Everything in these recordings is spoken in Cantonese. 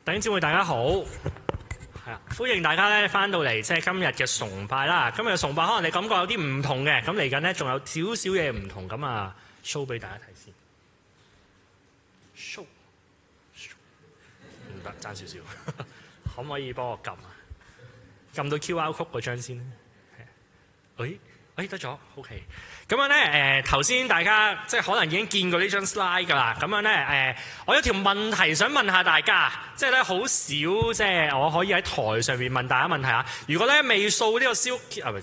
弟兄姊妹大家好，歡迎大家咧翻到嚟即係今日嘅崇拜啦。今日嘅崇拜可能你感覺有啲唔同嘅，咁嚟緊咧仲有少少嘢唔同，咁啊 show 俾大家睇先。show 唔得，爭少少，可唔可以幫我撳啊？撳到 QR code 嗰張先咧。得咗 ，OK。咁樣咧，頭先大家即係可能已經見過呢張 slide 㗎啦。咁樣咧，我有條問題想問下大家，即係咧好少即係我可以喺台上面問大家問題啊。如果咧未掃呢個QR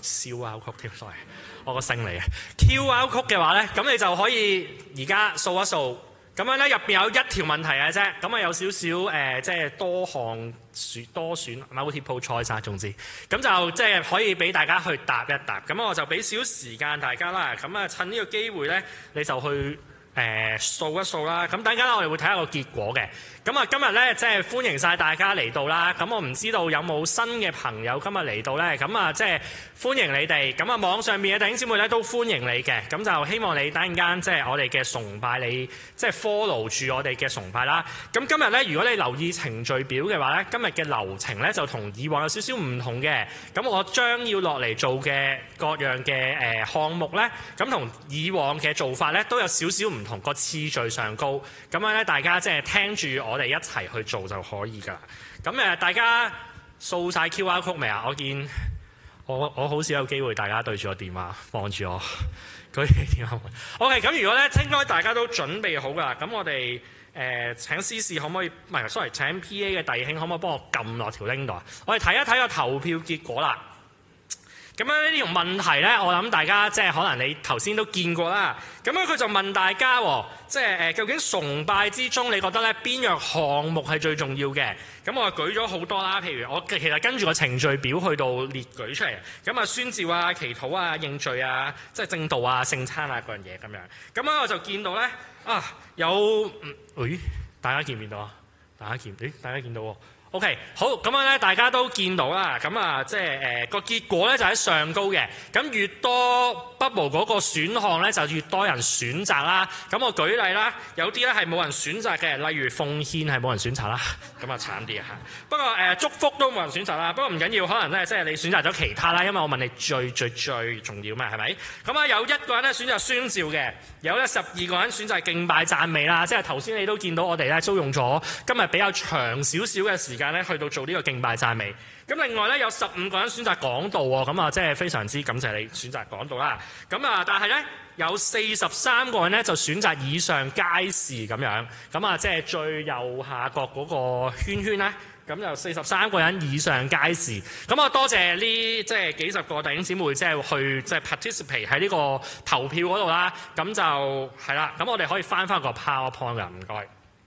code 添 ，sorry， 我個姓嚟嘅 QR code 嘅話咧，咁你就可以而家掃一掃。咁樣咧入邊有一條問題嘅啫，咁啊有少少即係多選 multiple choice 總之，咁就即係可以俾大家去答一答。咁我就俾少時間大家啦。咁啊趁呢個機會咧，你就去掃一掃啦。咁等陣間我哋會睇下個結果嘅。咁啊今日咧即係歡迎晒大家嚟到啦。咁我唔知道有冇新嘅朋友今日嚟到咧。咁啊即係歡迎你哋。咁啊網上面嘅弟兄姊妹咧都歡迎你嘅。咁就希望你等陣間即係我哋嘅崇拜，你即係 follow 住我哋嘅崇拜啦。咁今日咧如果你留意程序表嘅話咧，今日嘅流程咧就同以往有少少唔同嘅。咁我將要落嚟做嘅各樣嘅項目咧，咁同以往嘅做法咧都有少少唔同，個次序上高。咁樣咧大家即係聽住我哋一齊去做就可以㗎啦。咁大家掃晒 QR code 未啊？我見我好少有機會大家對住個電話望住我舉起電話。OK， 咁如果咧應該大家都準備好㗎啦。咁我哋請司事可唔可以？唔係 ，sorry， 請 PA 嘅弟兄可唔可以幫我撳落條 link 度啊？我哋睇一睇個投票結果啦。咁樣呢條問題咧，我諗大家即係可能你頭先都見過啦。咁樣佢就問大家，即係究竟崇拜之中，你覺得咧邊樣項目係最重要嘅？咁我舉咗好多啦，譬如我其實跟住個程序表去到列舉出嚟。咁啊宣召啊、祈禱啊、認罪啊、即係正道啊、聖餐啊嗰樣嘢咁樣。咁樣我就見到咧有大家見唔見到啊？大家見到喎。OK， 好，咁樣咧，大家都見到啦。咁啊，即係個結果咧就喺上高嘅。咁越多 bubble 嗰個選項咧，就越多人選擇啦。咁我舉例啦，有啲咧係冇人選擇嘅，例如奉獻係冇人選擇啦。咁啊慘啲啊嚇。不過祝福都冇人選擇啦。不過唔緊要，可能咧即係你選擇咗其他啦。因為我問你最重要咩？係咪？咁啊有一個人咧選擇宣召嘅，有咧12個人選擇敬拜讚美啦。即係頭先你都見到我哋咧都用咗今日比較長少少嘅時間咧去到做呢個敬拜讚美。咁另外咧有15個人選擇講道喎，咁啊即係非常之感謝你選擇講道啦。咁啊但係咧有43個人咧就選擇以上皆是咁樣。咁啊即係最右下角嗰個圈圈咧，咁就43個人以上皆是。咁啊多謝呢即係幾十個弟兄姊妹即係去即係 participate 喺呢個投票嗰度啦。咁就係啦。咁我哋可以翻個 PowerPoint 㗎，唔該。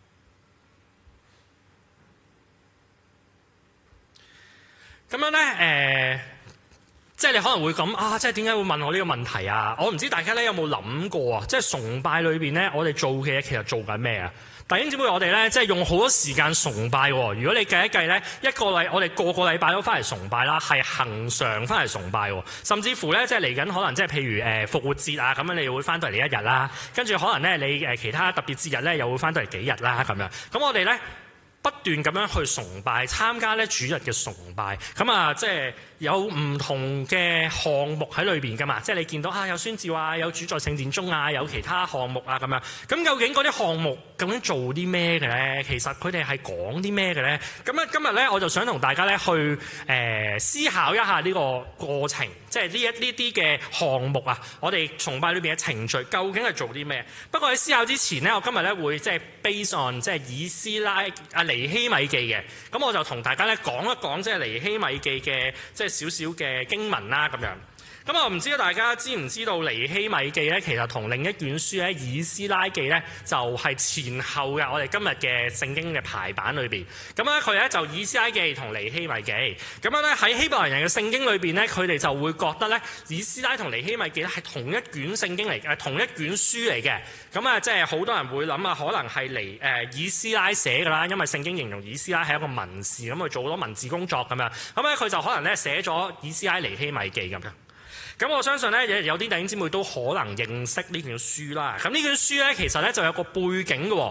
咁樣咧，即係你可能會咁啊，即係點解會問我呢個問題啊？我唔知大家咧有冇諗過啊？即係崇拜裏邊咧，我哋做嘅嘢其實做緊咩啊？弟兄姊妹，我哋咧即係用好多時間崇拜喎。如果你計一計咧，我哋個禮拜都翻嚟崇拜啦，係恆常翻嚟崇拜喎。甚至乎咧，即係嚟緊可能即係譬如復活節啊咁樣，你會翻到嚟呢一日啦。跟住可能咧你其他特別節日咧又會翻到嚟幾日啦咁樣。咁我哋咧不斷咁樣去崇拜，參加咧主日嘅崇拜，咁啊即係有唔同嘅項目喺裏邊噶嘛，即係你見到有宣召啊，有主在聖殿中啊，有其他項目啊咁樣。咁究竟嗰啲項目究竟做啲咩嘅咧？其實佢哋係講啲咩嘅咧？咁啊今日咧我就想同大家咧去思考一下呢個過程，即係呢啲嘅項目啊，我哋崇拜裏邊嘅程序究竟係做啲咩？不過喺思考之前咧，我今日咧會即係 based on 即係以斯拉尼希米記嘅，咁我就同大家咧講一講即係尼希米記嘅即係少少嘅經文啦咁樣。咁我唔知道大家知唔知道尼希米記咧，其實同另一卷書咧以斯拉記咧就係前後嘅我哋今日嘅聖經嘅排版裏邊。咁咧佢咧就以斯拉記同尼希米記。咁樣咧喺希伯來人嘅聖經裏邊咧，佢哋就會覺得咧以斯拉同尼希米記咧係同一卷聖經嚟嘅，同一卷書嚟嘅。咁啊即係好多人會諗啊，可能係以斯拉寫㗎啦，因為聖經形容以斯拉係一個文士，咁佢做好多文字工作咁樣。咁咧佢就可能咧寫咗以斯拉尼希米記咁樣。咁我相信咧，有啲弟兄姊妹都可能認識呢卷書啦。咁呢卷書咧，其實咧就有個背景嘅喎。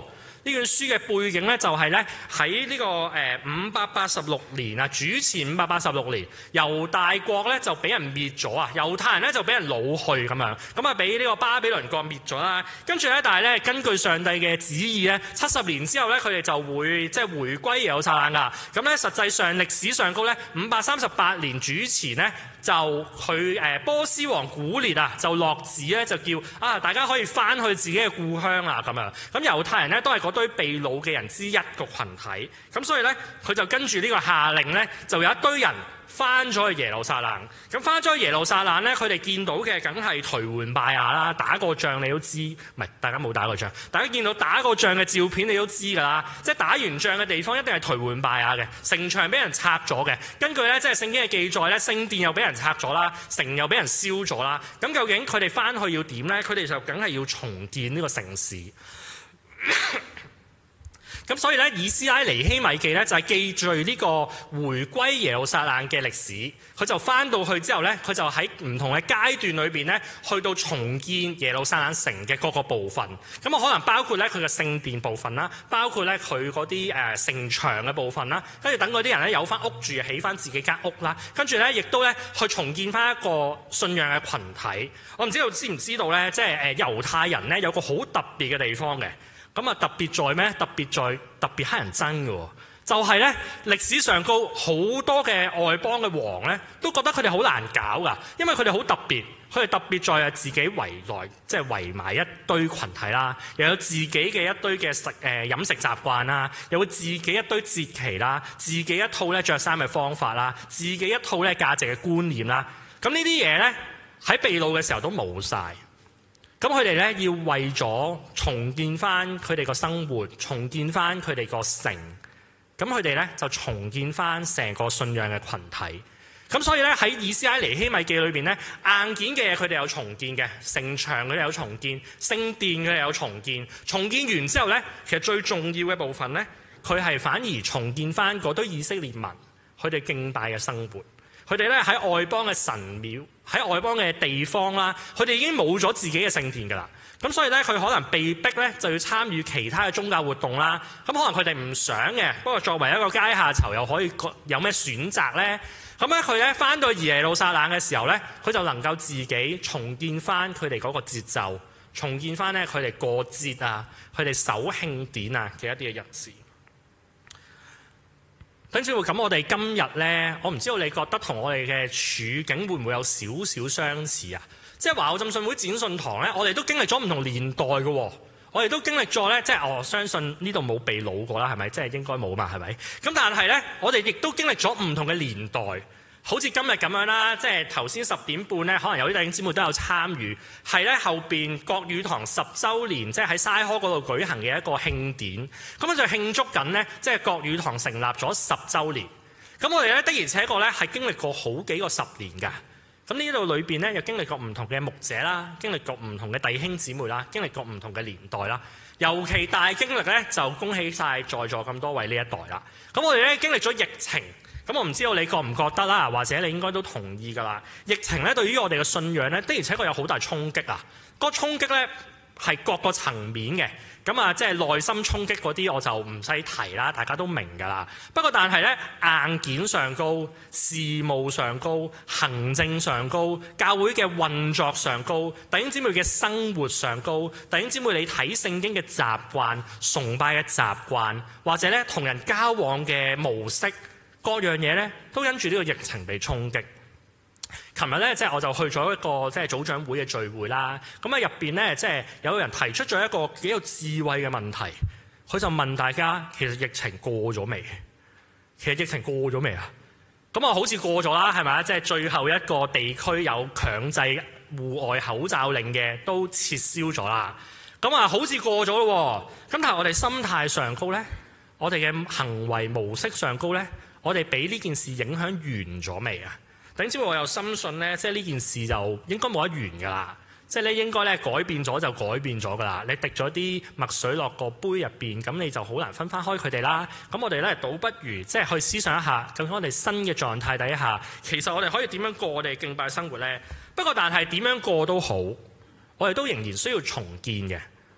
呢卷書嘅背景咧就係咧喺呢個586年啊，主前586年，猶大國咧就俾人滅咗啊，猶太人咧就俾人擄去咁樣，咁啊俾呢個巴比倫國滅咗啦。跟住咧，但係咧根據上帝嘅旨意咧，70年之後咧，佢哋就會即係回歸耶路撒冷噶。咁咧實際上歷史上高咧538年主前咧，就佢波斯王古列啊，就落旨咧就叫大家可以翻去自己嘅故鄉啦咁樣。咁猶太人咧都係嗰堆被擄嘅人之一個群體，咁所以咧佢就跟住呢個下令咧，就有一堆人翻咗去耶路撒冷。咁翻咗去耶路撒冷咧，佢哋見到嘅梗係頹垣敗瓦啦。打過仗你都知，唔係大家冇打過仗，大家見到打過仗嘅照片你都知㗎啦。即係打完仗嘅地方一定係頹垣敗瓦嘅，城牆俾人拆咗嘅。根據咧即係聖經嘅記載咧，聖殿又俾人拆咗啦，城又俾人燒咗啦。咁究竟佢哋翻去要點咧？佢哋就梗係要重建呢個城市。咁所以咧，以斯拉尼希米記咧就係記敘呢個回歸耶路撒冷嘅歷史。佢就翻到去之後咧，佢就喺唔同嘅階段裏邊咧，去到重建耶路撒冷城嘅各個部分。咁可能包括咧佢嘅聖殿部分啦，包括咧佢嗰啲城牆嘅部分啦，跟住等嗰啲人咧有翻屋住，起翻自己間屋啦。跟住咧亦都咧去重建翻一個信仰嘅群體。我唔知道知唔知道咧，即係猶太人咧有個好特別嘅地方嘅。咁啊特別在咩？特別乞人憎嘅喎，就係咧歷史上高好多嘅外邦嘅王咧，都覺得佢哋好難搞噶，因為佢哋好特別，佢哋特別在自己圍內，即係圍埋一堆群體啦，又有自己嘅一堆嘅飲食習慣啦，又有自己一堆節期啦，自己一套咧著衫嘅方法啦，自己一套咧價值嘅觀念啦，咁呢啲嘢咧喺被擄嘅時候都冇晒。咁佢哋咧要為咗重建翻佢哋個生活，重建翻佢哋個城，咁佢哋咧就重建翻成個信仰嘅群體。咁所以咧喺以斯拉尼希米記裏邊咧，硬件嘅嘢佢哋有重建嘅，城牆佢哋有重建，聖殿佢哋有重建。重建完之後咧，其實最重要嘅部分咧，佢係反而重建翻嗰堆以色列民佢哋敬拜嘅生活。佢哋咧喺外邦嘅神廟，喺外邦嘅地方啦，佢哋已經冇咗自己嘅聖殿㗎啦。咁所以咧，佢可能被逼咧就要參與其他嘅宗教活動啦。咁可能佢哋唔想嘅，不過作為一個階下囚，又可以有咩選擇咧？咁咧佢咧翻到耶路撒冷嘅時候咧，佢就能夠自己重建翻佢哋嗰個節奏，重建翻咧佢哋過節啊，佢哋守慶典啊嘅一啲嘅日子。等住咁，我哋今日呢，我唔知道你覺得同我哋嘅處境會唔會有少少相似啊？即係華澳浸信會展信堂呢，我哋都經歷咗唔同年代嘅喎，我哋都經歷咗呢，即係我相信呢度冇被擄過啦，係咪？即係應該冇嘛，係咪？咁但係呢，我哋亦都經歷咗唔同嘅年代。好似今日咁樣啦，即係頭先10點半呢，可能有啲弟兄姊妹都有參與，係咧後邊國語堂10週年，即係喺西科嗰度舉行嘅一個慶典，咁樣就慶祝緊呢，即係國語堂成立咗10週年。咁我哋咧的而且確咧係經歷過好幾個10年㗎。咁呢度裏邊咧又經歷過唔同嘅牧者啦，經歷過唔同嘅弟兄姊妹啦，經歷過唔同嘅年代啦。尤其大經歷咧就恭喜晒在座咁多位呢一代啦。咁我哋咧經歷咗疫情。咁我唔知道你覺唔覺得啦，或者你應該都同意㗎啦。疫情咧對於我哋嘅信仰咧的而且確有好大衝擊啊！嗰個衝擊咧係各個層面嘅，咁啊即係內心衝擊嗰啲我就唔使提啦，大家都明㗎啦。不過但係咧硬件上高、事務上高、行政上高、教會嘅運作上高、弟兄姊妹嘅生活上高、弟兄姊妹你睇聖經嘅習慣、崇拜嘅習慣，或者咧同人交往嘅模式。各樣嘢咧都因住呢個疫情被衝擊。琴日咧即係我就去咗一個即係組長會嘅聚會啦。咁啊入邊咧即係有人提出咗一個幾有智慧嘅問題，佢就問大家：其實疫情過咗未？其實疫情過咗未啊？咁啊好似過咗啦，係咪啊？即係最後一個地區有強制戶外口罩令嘅都撤銷咗啦。咁啊好似過咗咯喎。咁但係我哋心態上高咧，我哋嘅行為模式上高咧。我哋俾呢件事影響完咗未啊？等之我又深信呢，即係呢件事就應該冇得完㗎啦。即係咧應該咧改變咗就改變咗㗎啦。你滴咗啲墨水落個杯入邊，咁你就好難分翻開佢哋啦。咁我哋咧倒不如即係去思想一下，究竟我哋新嘅狀態底下，其實我哋可以點樣過我哋敬拜生活呢？不過但係點樣過都好，我哋都仍然需要重建嘅。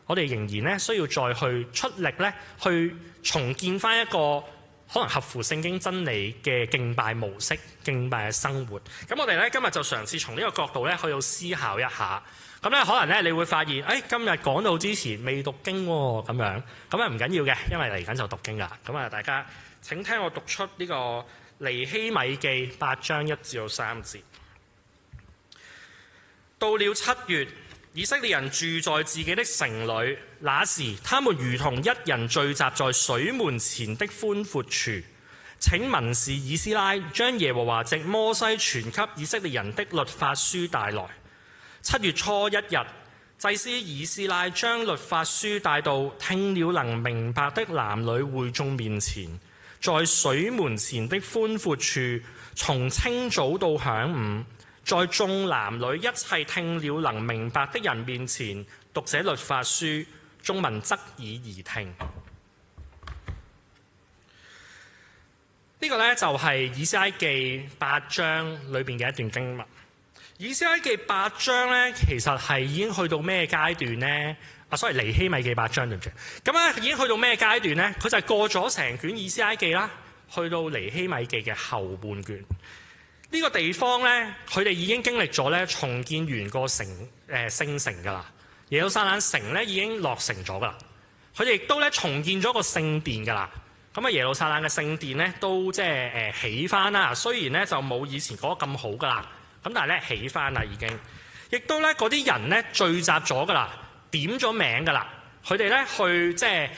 我哋仍然咧需要再去出力咧，去重建翻一個可能合乎聖經真理嘅敬拜模式、敬拜嘅生活。咁我哋咧今日就嘗試從呢個角度咧去到思考一下。咁咧可能咧你會發現，今日講到之前未讀經喎，咁樣咁啊唔緊要嘅，因為嚟緊就讀經啦。咁啊大家請聽我讀出呢個尼希米記8章1至3節。到了7月，以色列人住在自己的城裏，那時他們如同一人聚集在水門前的寬闊處。請文士以斯拉將耶和華藉摩西傳給以色列人的律法書帶來。7月初1日，祭司以斯拉將律法書帶到聽了能明白的男女會眾面前，在水門前的寬闊處，從清早到晌午，在眾男女一切聽了能明白的人面前讀這律法書，眾民側耳而聽。呢個呢，就係以斯拉記8章裏邊嘅一段經文。以斯拉記8章呢，其實係已經去到咩階段呢？尼希米記8章對唔住。咁咧已經去到咩階段呢？佢就係過咗成卷以斯拉記啦，去到尼希米記嘅後半卷。呢個地方呢，佢哋已經經歷咗咧重建完個聖城㗎啦。耶路撒冷城咧已經落成咗㗎啦。佢哋亦都咧重建咗個聖殿㗎啦。咁啊，耶路撒冷嘅聖殿咧都即係起翻啦。雖然咧就冇以前嗰個咁好㗎啦。咁但係咧起翻啦已經，亦都咧嗰啲人咧聚集咗㗎啦，點咗名㗎啦。佢哋咧去即係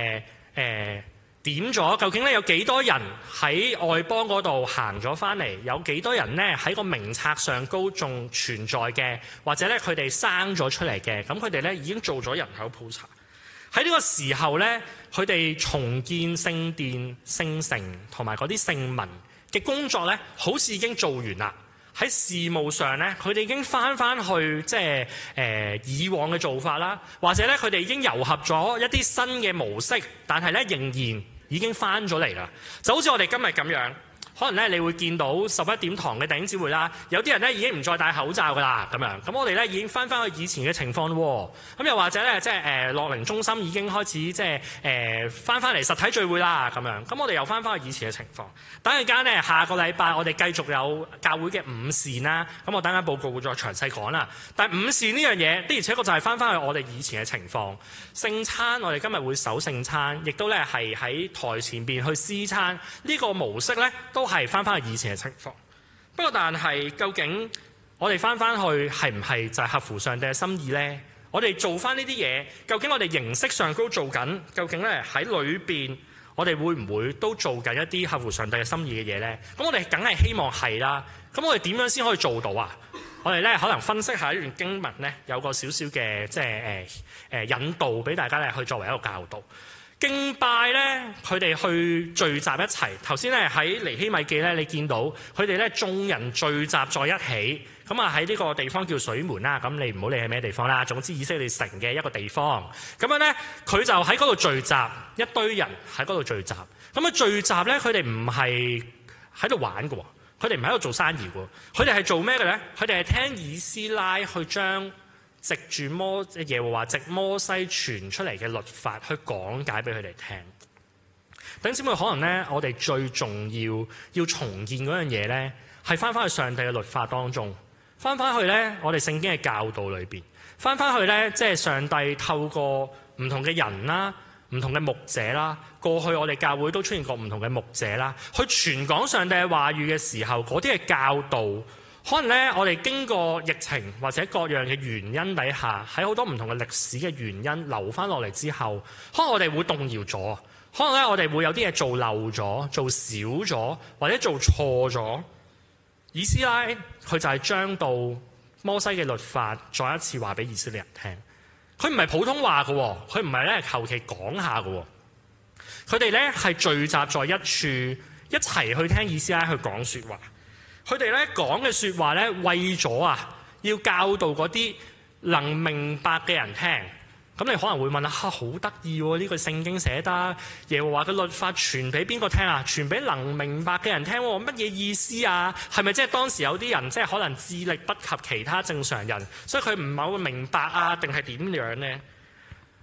點咗，究竟咧有幾多人喺外邦嗰度行咗翻嚟？有幾多人咧喺個名冊上高仲存在嘅，或者咧佢哋生咗出嚟嘅？咁佢哋咧已經做咗人口普查。喺呢個時候咧，佢哋重建聖殿、聖城同埋嗰啲聖民嘅工作咧，好似已經做完啦。喺事務上咧，佢哋已經翻去即係以往嘅做法啦，或者咧佢哋已經糅合咗一啲新嘅模式，但係咧仍然已經翻咗嚟啦。就好似我哋今日咁樣，可能咧你會見到11點堂嘅弟兄姊妹啦，有啲人咧已經唔再戴口罩噶啦咁樣。咁我哋咧已經翻去以前嘅情況咯。咁又或者咧即係樂齡中心已經開始即係翻嚟實體聚會啦咁樣。咁我哋又翻去以前嘅情況。等陣間咧下個禮拜我哋繼續有教會嘅午膳啦。咁我等間報告會再詳細講啦。但係午膳呢樣嘢的而且確就係翻去我哋以前嘅情況。聖餐我哋今日會守聖餐，亦都咧係喺台前邊去私餐。呢個模式咧都係翻去以前嘅情況。不過但係究竟我哋翻去係唔係就係合乎上帝嘅心意呢？我哋做翻呢啲嘢，究竟我哋形式上都做緊，究竟咧喺裏邊我哋會唔會都做緊一啲合乎上帝嘅心意嘅嘢呢？咁我哋梗係希望係啦。咁我哋點樣先可以做到啊？我哋咧可能分析下一段經文咧，有個少少嘅即係引導俾大家咧去作為一個教導。敬拜咧，佢哋去聚集一齊。頭先咧喺尼希米記咧，你見到佢哋咧眾人聚集在一起，咁啊喺呢個地方叫水門啦。咁你唔好理係咩地方啦，總之以色列城嘅一個地方。咁樣咧，佢就喺嗰度聚集，一堆人喺嗰度聚集。咁啊聚集咧，佢哋唔係喺度玩嘅，佢哋唔喺度做生意嘅，佢哋係做咩嘅咧？佢哋係聽以斯拉去將藉住耶和華藉摩西傳出嚟嘅律法去講解俾佢哋聽。弟兄姊妹，可能咧我哋最重要重建嗰樣嘢咧，係翻去上帝嘅律法當中，翻去咧我哋聖經嘅教導裏邊，翻去咧即係上帝透過唔同嘅人啦、唔同嘅牧者啦，過去我哋教會都出現過唔同嘅牧者啦，去傳講上帝嘅話語嘅時候，嗰啲嘅教導。可能咧，我哋經過疫情或者各樣嘅原因底下，喺好多唔同嘅歷史嘅原因留翻落嚟之後，可能我哋會動搖咗，可能咧我哋會有啲嘢做漏咗、做少咗，或者做錯咗。以斯拉佢就係將到摩西嘅律法再一次話俾以色列人聽。佢唔係普通話嘅，佢唔係咧求其講下嘅。佢哋咧係聚集在一處，一齊去聽以斯拉去講説話。佢哋咧講嘅説話咧，為咗要教導嗰啲能明白嘅人聽。咁你可能會問啦，好得意喎！呢句聖經寫得耶和華嘅律法傳俾邊個聽啊？傳俾能明白嘅人聽喎，乜嘢意思啊？係咪即係當時有啲人即係可能智力不及其他正常人，所以佢唔係好明白啊？定係點樣呢？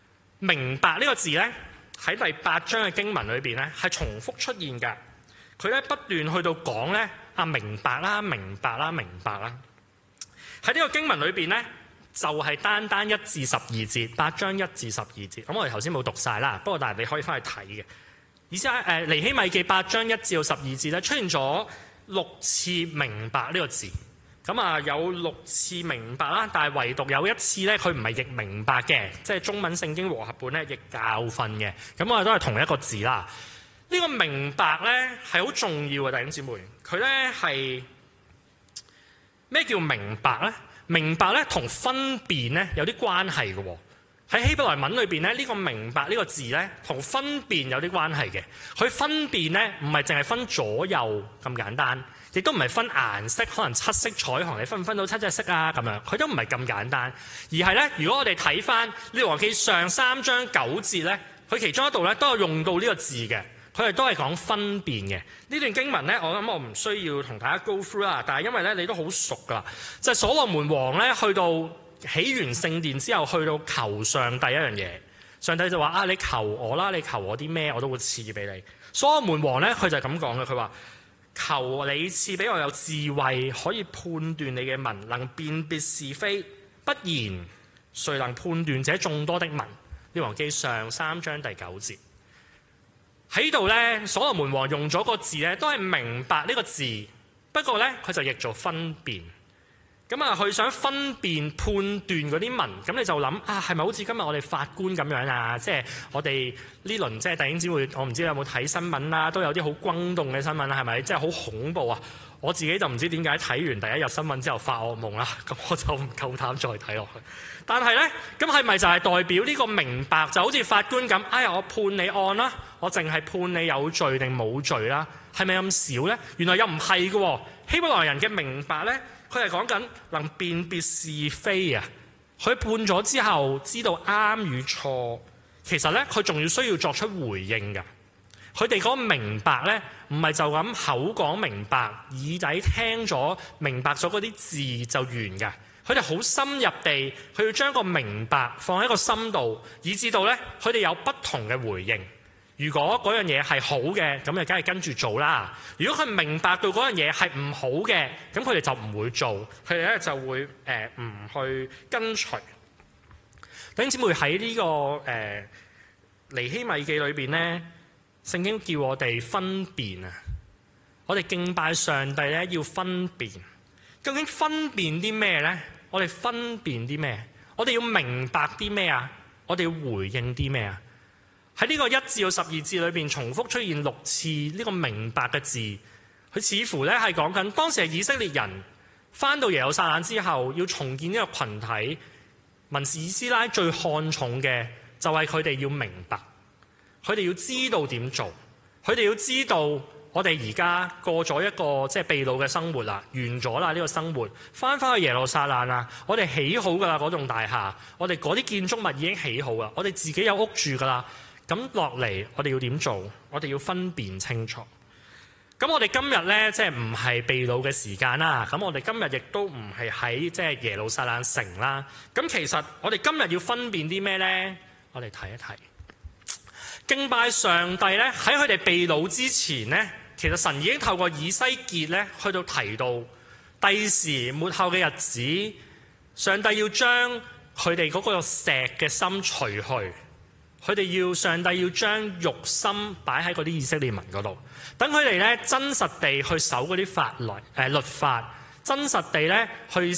明白呢個字呢，喺第8章嘅經文裏邊呢，係重複出現㗎。佢咧不斷去到講呢，明白啦，明白啦，明白啦。喺呢個經文裏邊呢，就係單單1至12節，8章1至12節。咁我哋頭先冇讀晒啦，不過但係你可以翻去睇嘅。意思係尼希米記8章1至12節咧，出現咗6次明白呢個字。咁有6次明白啦，但係唯獨有1次咧，佢唔係譯明白嘅，即係中文聖經和合本咧譯教訓嘅。咁我哋都係同一個字啦。呢個明白咧係好重要嘅，弟兄姊妹。佢咧係咩叫明白咧？明白咧同分辨咧有啲關係嘅喎。喺希伯來文裏邊咧，呢個明白呢個字咧同分辨有啲關係嘅。佢分辨咧唔係淨係分左右咁簡單。亦都唔係分顏色，可能7色彩虹，你分唔分到7隻色啊？咁樣，佢都唔係咁簡單，而係咧，如果我哋睇翻《列王記上》3章9節咧，佢其中一度咧都有用到呢個字嘅，佢哋都係講分辨嘅。呢段經文咧，我諗我唔需要同大家 go through 啦，但係因為咧你都好熟噶，就係所羅門王咧去到起完聖殿之後，去到求上帝一樣嘢，上帝就話你求我啦，你求我啲咩我都會賜俾你。所羅門王咧佢就係咁講嘅，佢話，求你賜俾我有智慧，可以判斷你嘅民，能辨別是非。不然，誰能判斷這眾多的民？列王記上3章第9節。喺度呢，所羅門王用咗個字呢，都係明白呢個字，不過呢，佢就譯做分辨。佢想分辨判斷嗰啲民，咁你就諗係咪好似今日我哋法官咁樣啊？即係我哋呢輪即係弟兄姊妹，我唔知你有冇睇新聞啦，都有啲好轟動嘅新聞啦，係咪？即係好恐怖啊！我自己就唔知點解睇完第一日新聞之後發噩夢啦，咁我就唔夠膽再睇落去。但係呢，咁係咪就係代表呢個明白就好似法官咁？我判你案啦，我淨係判你有罪定冇罪啦？係咪咁少呢？原來又唔係嘅喎。希伯來人嘅明白呢，佢係講緊能辨別是非啊！佢判咗之後，知道啱與錯，其實呢，佢仲要需要作出回應㗎。佢哋嗰個明白呢，唔係就咁口講明白，耳仔聽咗明白咗嗰啲字就完㗎。佢哋好深入地，佢要將個明白放喺個心度，以至到呢，佢哋有不同嘅回應。如果嗰樣嘢係好嘅，咁就梗係跟住做啦。如果佢明白到嗰樣嘢係唔好嘅，咁佢哋就唔會做，佢哋咧就會唔去跟隨。弟兄姊妹，喺呢個尼希米記裏邊呢，聖經叫我哋分辨啊！我哋敬拜上帝咧要分辨，究竟分辨啲咩呢？我哋分辨啲咩？我哋要明白啲咩啊？我哋要回應啲咩啊？喺呢個1至12節裏邊重複出現6次呢個明白嘅字，佢似乎咧係講緊當時係以色列人翻到耶路撒冷之後要重建呢個群體，文士以斯拉最看重嘅就係佢哋要明白，佢哋要知道點做，佢哋要知道我哋而家過咗一個即係被擄嘅生活啦，完咗啦呢個生活，翻去耶路撒冷啦，我哋起好噶啦嗰棟大廈，我哋嗰啲建築物已經起好啦，我哋自己有屋住噶啦。咁落嚟，我哋要點做？我哋要分辨清楚。咁我哋今日呢，即係唔係被擄嘅時間啦。咁我哋今日亦都唔係喺即係耶路撒冷城啦。咁其實我哋今日要分辨啲咩呢？我哋睇一睇。敬拜上帝呢，喺佢哋被擄之前呢，其實神已經透過以西結呢去到提到，第時末後嘅日子，上帝要將佢哋嗰個石嘅心除去。上帝要將肉心擺喺嗰啲以色列民嗰度，等佢哋咧真實地去守嗰啲律法，真實地咧去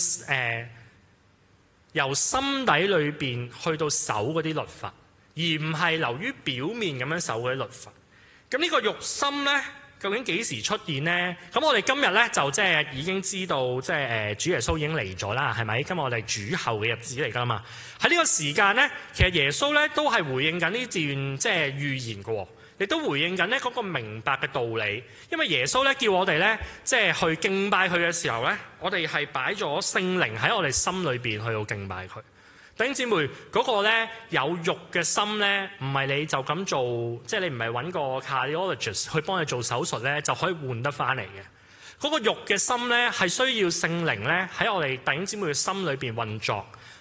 由心底裏邊去到守嗰啲律法，而唔係流於表面咁樣守嗰啲律法。咁呢個肉心咧，究竟幾時出現呢？咁我哋今日咧就即係已經知道，即係主耶穌已經嚟咗啦，係咪？今日我哋主後嘅日子嚟噶嘛？喺呢個時間咧，其實耶穌咧都係回應緊呢段即係預言嘅，亦都回應緊咧嗰個明白嘅道理。因為耶穌咧叫我哋咧即係去敬拜佢嘅時候咧，我哋係擺咗聖靈喺我哋心裏邊去到敬拜佢。弟兄姊妹，嗰個咧有肉嘅心咧，唔係你就咁做，即係你唔係揾個 cardiologist 去幫你做手術咧，就可以換得翻嚟嘅。嗰個肉嘅心咧，係需要聖靈咧喺我哋弟兄姊妹嘅心裏邊運作，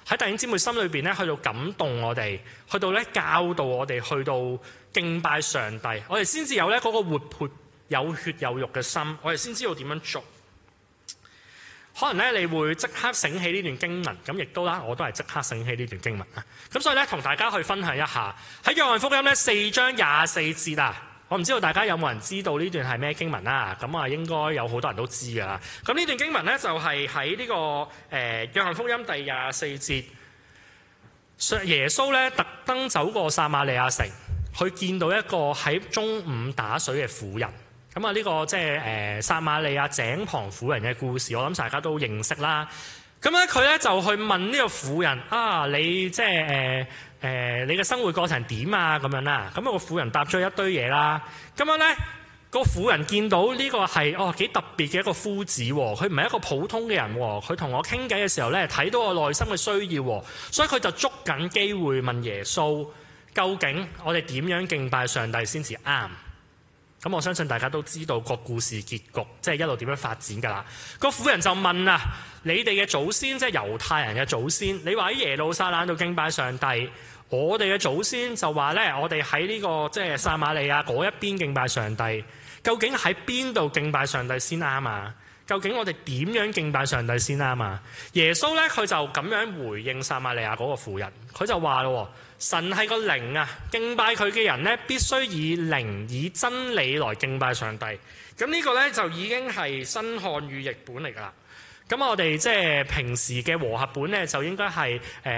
喺弟兄姊妹心裏邊咧，去到感動我哋，去到咧教導我哋，去到敬拜上帝，我哋先至有咧嗰個活潑有血有肉嘅心，我哋先知道點樣做。可能咧你會即刻醒起呢段經文，咁亦都啦，我都係即刻醒起呢段經文啊。咁所以咧，同大家去分享一下喺約翰福音咧4章24節啊。我唔知道大家有冇人知道呢段係咩經文啦？咁啊，應該有好多人都知㗎啦。咁呢段經文咧就係喺呢個約翰福音第24節，耶穌咧特登走過撒瑪利亞城，去見到一個喺中午打水嘅婦人。咁啊，呢個即係撒瑪利亞井旁婦人嘅故事，我諗大家都認識啦。咁咧，佢咧就去問呢個婦人啊，你即係你嘅生活過程點啊？咁樣啦。咁個婦人答咗一堆嘢啦。咁樣咧，個婦人見到呢個係幾特別嘅一個夫子喎，佢唔係一個普通嘅人喎，佢同我傾偈嘅時候咧，睇到我內心嘅需要喎，所以佢就捉緊機會問耶穌，究竟我哋點樣敬拜上帝先至啱？咁我相信大家都知道個故事結局，即係一路點樣發展㗎啦。個婦人就問啊，你哋嘅祖先即係猶太人嘅祖先，你話喺耶路撒冷度敬拜上帝，我哋嘅祖先就話咧，我哋喺呢個即係撒瑪利亞嗰一邊敬拜上帝，究竟喺邊度敬拜上帝先啱啊？究竟我哋點樣敬拜上帝先啱啊？耶穌咧佢就咁樣回應撒瑪利亞嗰個婦人，佢就話咯，神係個靈啊，敬拜佢嘅人咧必須以靈以真理來敬拜上帝。咁呢個咧就已經係新漢語譯本嚟㗎啦。咁我哋即係平時嘅和合本咧就應該係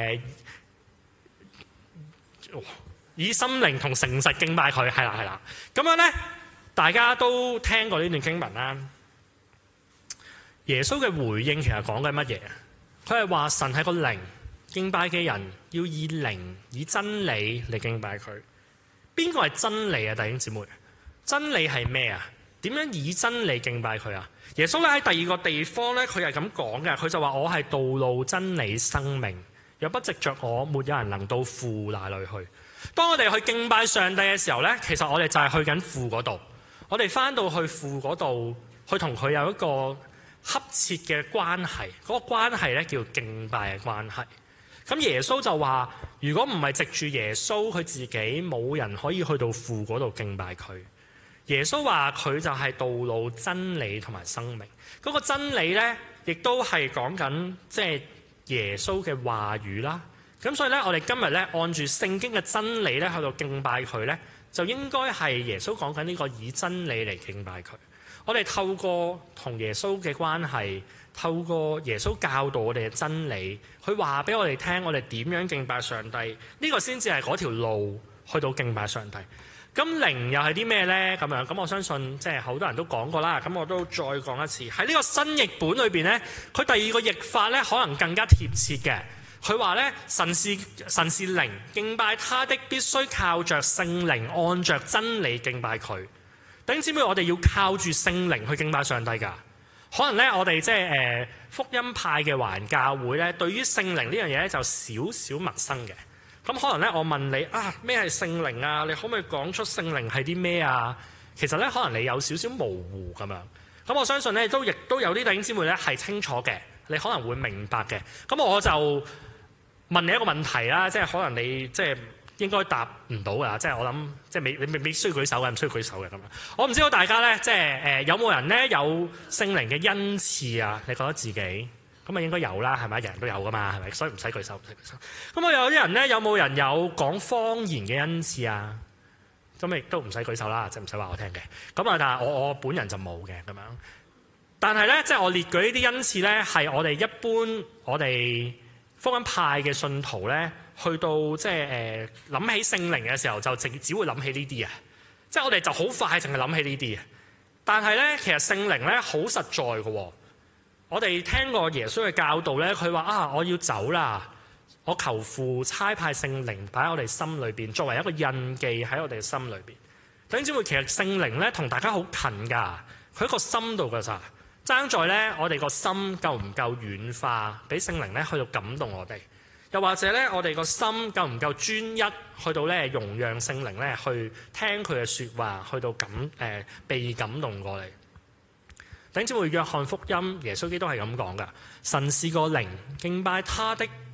以心靈同誠實敬拜佢，係啦。咁樣咧大家都聽過呢段經文啦。耶穌嘅回應其實講緊乜嘢？佢係話神係個靈，敬拜嘅人要以靈以真理嚟敬拜佢。邊個係真理啊？弟兄姊妹，真理係咩啊？點樣以真理敬拜佢啊？耶穌咧喺第二個地方咧，佢係咁講嘅，佢就話我係道路、真理、生命，若不藉着我，沒有人能到父那裏去。當我哋去敬拜上帝嘅時候咧，其實我哋就係去緊父嗰度，我哋翻到去父嗰度，去同佢有一個恰切嘅關係，嗰個關係咧叫敬拜嘅關係。咁耶穌就話：如果唔係藉住耶穌佢自己，冇人可以去到父嗰度敬拜佢。耶穌話佢就係道路、真理同埋生命。嗰個真理咧，亦都係講緊即係耶穌嘅話語啦。咁所以咧，我哋今日咧按住聖經嘅真理咧去到敬拜佢咧，就應該係耶穌講緊呢個以真理嚟敬拜佢。我哋透過同耶穌嘅關係，透過耶穌教導我哋嘅真理，佢話俾我哋聽，我哋點樣敬拜上帝，呢個先至係嗰條路去到敬拜上帝。咁靈又係啲咩呢？咁樣，咁我相信即係好多人都講過啦。咁我都再講一次，喺呢個新譯本裏邊呢，佢第二個譯法呢可能更加貼切嘅。佢話呢，神是靈，敬拜他的必須靠着聖靈，按着真理敬拜佢。弟兄姊妹，我哋要靠住聖靈去敬拜上帝㗎。可能咧，我哋即係福音派嘅華人教會咧，對於聖靈呢樣嘢咧就少少陌生嘅。咁可能咧，我問你啊，咩係聖靈啊？你可唔可以講出聖靈係啲咩啊？其實咧，可能你有少少模糊咁樣。咁我相信咧，亦都有啲弟兄姊妹咧係清楚嘅，你可能會明白嘅。咁我就問你一個問題啦，即係可能你即係應該答唔到㗎，即係我諗，即係你未需要舉手嘅，唔需要舉手嘅咁樣。我唔知道大家咧，即係有冇人咧有聖靈嘅恩賜啊？你覺得自己咁啊應該有啦，係咪？人人都有㗎嘛，係咪？所以唔使舉手，唔使舉手。咁我有啲人咧，有冇人有講方言嘅恩賜啊？咁亦都唔使舉手啦，即係唔使話我聽嘅。咁啊，但係我本人就冇嘅咁樣。但係咧，即係我列舉呢啲恩賜咧，係我哋一般我哋福音派嘅信徒咧，去到即係諗起聖靈嘅時候，就只會諗起呢啲啊！即係我哋就好快淨係諗起呢啲啊！但係咧，其實聖靈咧好實在嘅喎。我哋聽過耶穌嘅教導咧，佢話啊，我要走啦，我求父差派聖靈擺喺我哋心裏邊，作為一個印記喺我哋嘅心裏邊。弟兄姊妹，其實聖靈咧同大家好近㗎，佢喺個心度㗎咋。爭在咧，我哋個心夠唔夠軟化，俾聖靈咧去到感動我哋。又或者咧，我哋個心夠唔夠專一，去到咧容讓聖靈咧去聽佢嘅説話，去到被感動過嚟。弟兄姊妹，約翰福音耶穌基督係咁講噶：神是個靈，敬拜他的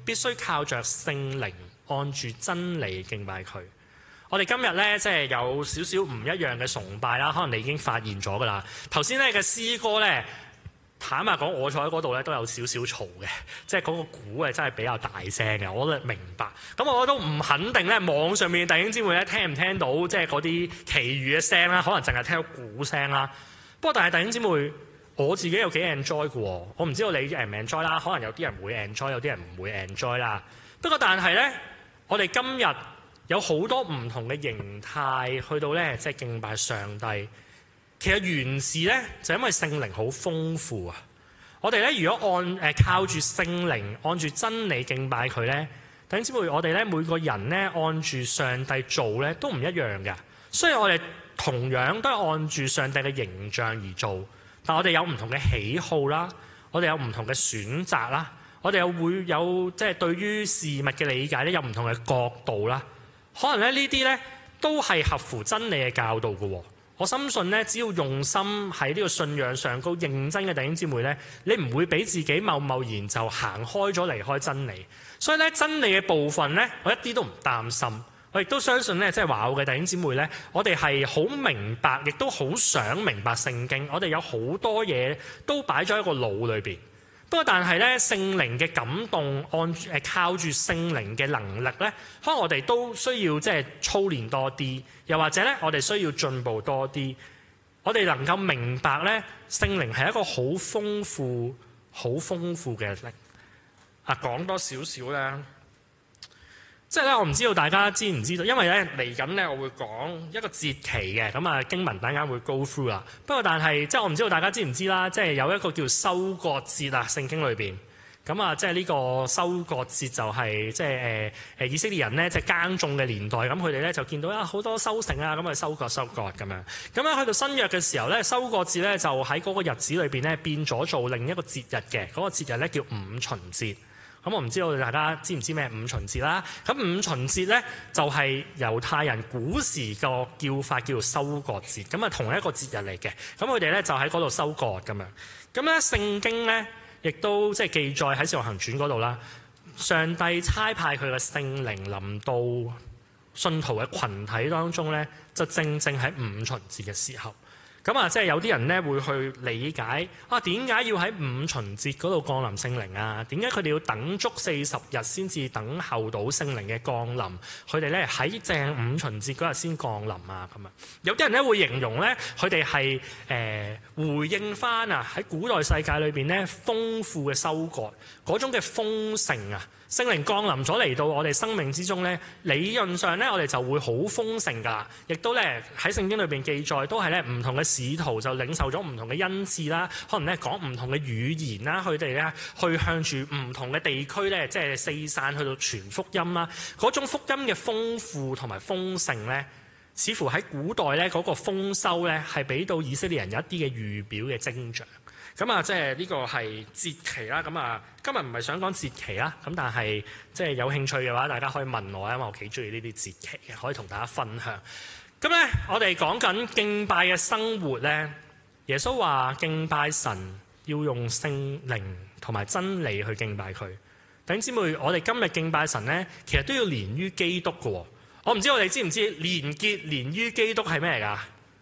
必須靠着聖靈按住真理敬拜佢。我哋今日咧即係有少少唔一樣嘅崇拜啦，可能你已經發現咗㗎啦。頭先咧嘅詩歌咧，坦白講，我坐喺嗰度咧都有少少嘈嘅，即係嗰個鼓係真係比較大聲嘅，我都明白。咁我都唔肯定咧，網上面嘅弟兄姊妹咧聽唔聽到即係嗰啲其餘嘅聲啦，可能淨係聽到鼓聲啦。不過但係弟兄姊妹，我自己有幾 enjoy 嘅喎，我唔知道你唔 enjoy 啦，可能有啲人會 enjoy， 有啲人唔會 enjoy 啦。不過但係咧，我哋今日有好多唔同嘅形態去到咧，即係敬拜上帝。其實原是咧，就因為聖靈好豐富啊！我哋咧，如果靠住聖靈，按住真理敬拜佢咧，弟兄姊妹，我哋咧每個人咧按住上帝做咧都唔一樣嘅。雖然我哋同樣都係按住上帝嘅形象而做，但我哋有唔同嘅喜好啦，我哋有唔同嘅選擇啦，我哋又會有即係對於事物嘅理解咧有唔同嘅角度啦。可能咧呢啲咧都係合乎真理嘅教導嘅喎。我深信咧，只要用心喺呢個信仰上高認真嘅弟兄姊妹咧，你唔會俾自己貿貿然就行開咗離開真理。所以咧，真理嘅部分咧，我一啲都唔擔心。我亦都相信咧，即係話我嘅弟兄姊妹咧，我哋係好明白，亦都好想明白聖經。我哋有好多嘢都擺咗喺個腦裏邊。不過但係咧，聖靈嘅感動，靠住聖靈嘅能力咧，可能我哋都需要即係操練多啲，又或者咧，我哋需要進步多啲。我哋能夠明白咧，聖靈係一個好豐富嘅力。講多少少咧，即係咧，我唔知道大家知唔知道，因為咧嚟緊咧，我會講一個節期嘅，咁啊經文等間會 go through 啦。不過但係即係我唔知道大家知唔知啦，即係有一個叫收割節啊，聖經裏邊。咁啊，即係呢個收割節就係即係以色列人咧，即係耕種嘅年代，咁佢哋咧就見到好多收成啊，咁啊收割咁樣。咁樣去到新約嘅時候咧，收割節咧就喺嗰個日子裏邊咧變咗做另一個節日嘅，嗰個節日咧叫五旬節。咁我唔知道大家知唔知咩五旬節啦？咁五旬節咧就係猶太人古時個叫法叫做收割節，咁啊同一個節日嚟嘅。咁佢哋咧就喺嗰度收割咁樣。咁咧聖經咧亦都即係記載喺《使徒行傳》嗰度啦。上帝差派佢嘅聖靈臨到信徒嘅群體當中咧，就正正喺五旬節嘅時候。咁啊，即係有啲人咧會去理解點解要喺五旬節嗰度降臨聖靈啊？點解佢哋要等足40日先至等候到聖靈嘅降臨？佢哋咧喺正五旬節嗰日先降臨啊！咁啊，有啲人咧會形容咧，佢哋係回應翻喺古代世界裏邊咧豐富嘅收割嗰種嘅豐盛啊！聖靈降臨咗嚟到我哋生命之中咧，理論上咧我哋就會好豐盛㗎，亦都咧喺聖經裏邊記載都係咧唔同嘅使徒就領受咗唔同嘅恩賜啦，可能咧講唔同嘅語言啦，佢哋咧去向住唔同嘅地區咧，即係四散去到傳福音啦。嗰種福音嘅豐富同埋豐盛咧，似乎喺古代咧嗰個豐收咧係俾到以色列人有一啲嘅預表嘅徵象。咁啊，即係呢個係節期啦。咁啊，今日唔係想講節期啦。咁但係即係有興趣嘅話，大家可以問我，因為我幾中意呢啲節期嘅，可以同大家分享。咁咧，我哋講緊敬拜嘅生活咧，耶穌話敬拜神要用聖靈同埋真理去敬拜佢。弟兄姊妹，我哋今日敬拜神咧，其實都要連於基督嘅。我唔知我哋知唔知連結連於基督係咩嚟㗎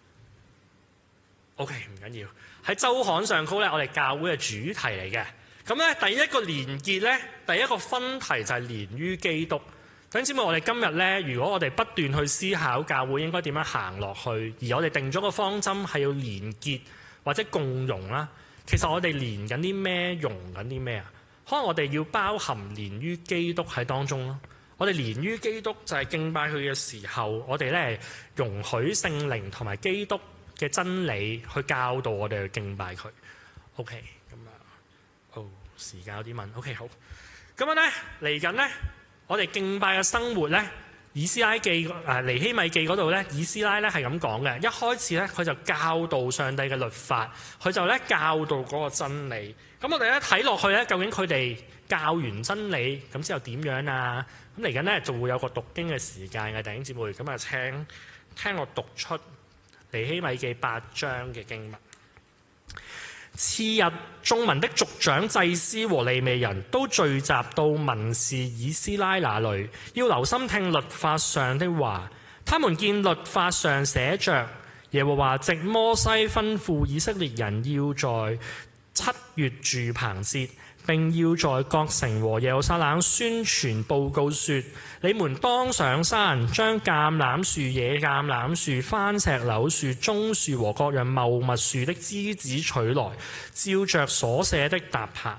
？OK， 唔緊要。喺週刊上高咧，我哋教會嘅主題嚟嘅。咁咧，第一個連結咧，第一個分題就係連於基督。弟兄姊妹，我哋今日咧，如果我哋不斷去思考教會應該點樣行落去，而我哋定咗個方針係要連結或者共融啦。其實我哋連緊啲咩，融緊啲咩啊？可能我哋要包含連於基督喺當中咯。我哋連於基督就係敬拜佢嘅時候，我哋咧容許聖靈同埋基督嘅真理去教導我哋去敬拜佢。OK， 咁啊，時間有啲問。OK， 好。咁樣咧，嚟緊咧，我哋敬拜嘅生活咧，以斯拉記尼希米記嗰度咧，以斯拉咧係咁講嘅。一開始咧，佢就教導上帝嘅律法，佢就咧教導嗰個真理。咁我哋咧睇落去咧，究竟佢哋教完真理咁之後點樣啊？咁嚟緊咧，仲會有個讀經嘅時間嘅弟兄姊妹。咁啊，聽我讀出尼希米記8章嘅經文。 次日，眾民的族長、祭司和利未人都聚集到文士以斯拉那裡，要留心聽律法上的話。他們見律法上寫着，耶和華藉摩西吩咐以色列人要在7月住棚節，並要在各城和耶路撒冷宣傳報告說：你們當上山，將橄欖樹、野橄欖樹、番石榴樹、棕樹和各樣茂密樹的枝子取來，照着所寫的搭棚。